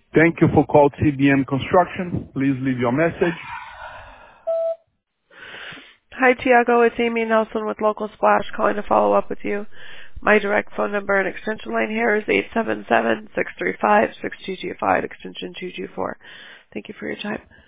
Thank you for calling CBM Construction. Please leave your message. Hi, Tiago. It's Amy Nelson with Local Splash calling to follow up with you. My direct phone number and extension line here is 877-635-6225, extension 224. Thank you for your time.